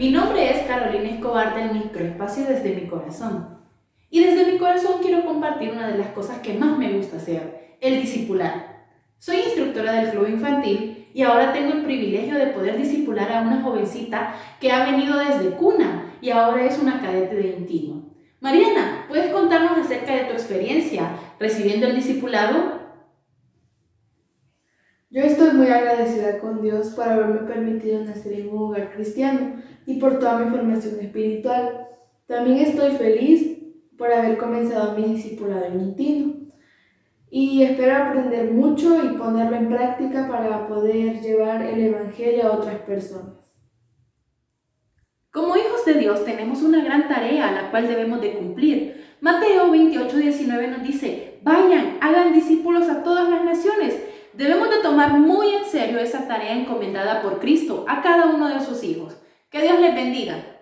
Mi nombre es Carolina Escobar del Microespacio Desde Mi Corazón. Y desde mi corazón quiero compartir una de las cosas que más me gusta hacer, el discipular. Soy instructora del club infantil y ahora tengo el privilegio de poder discipular a una jovencita que ha venido desde cuna y ahora es una cadete de Intino. Mariana, ¿puedes contarnos acerca de tu experiencia recibiendo el discipulado? Yo estoy muy agradecida con Dios por haberme permitido nacer en un hogar cristiano y por toda mi formación espiritual. También estoy feliz por haber comenzado mi discipulado en Intino y espero aprender mucho y ponerlo en práctica para poder llevar el Evangelio a otras personas. Como hijos de Dios tenemos una gran tarea a la cual debemos de cumplir. Mateo 28:19 nos dice, vayan, hagan discípulos a todas las naciones. Debemos de tomar muy en serio esa tarea encomendada por Cristo a cada uno de sus hijos. Que Dios les bendiga.